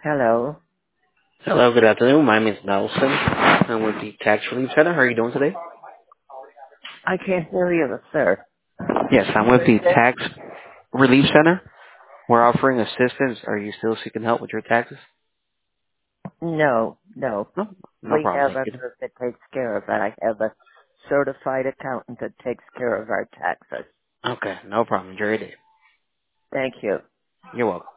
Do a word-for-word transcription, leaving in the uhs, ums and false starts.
Hello. Hello, good afternoon. My name is Nelson. I'm with the Tax Relief Center. How are you doing today? I can't hear you, sir. Yes, I'm with What is the it? Tax Relief Center. We're offering assistance. Are you still seeking help with your taxes? No, no. No, no We problem. have Thank a you. group that takes care of it. I have a certified accountant that takes care of our taxes. Okay, no problem. Enjoy your day. Thank you. You're welcome.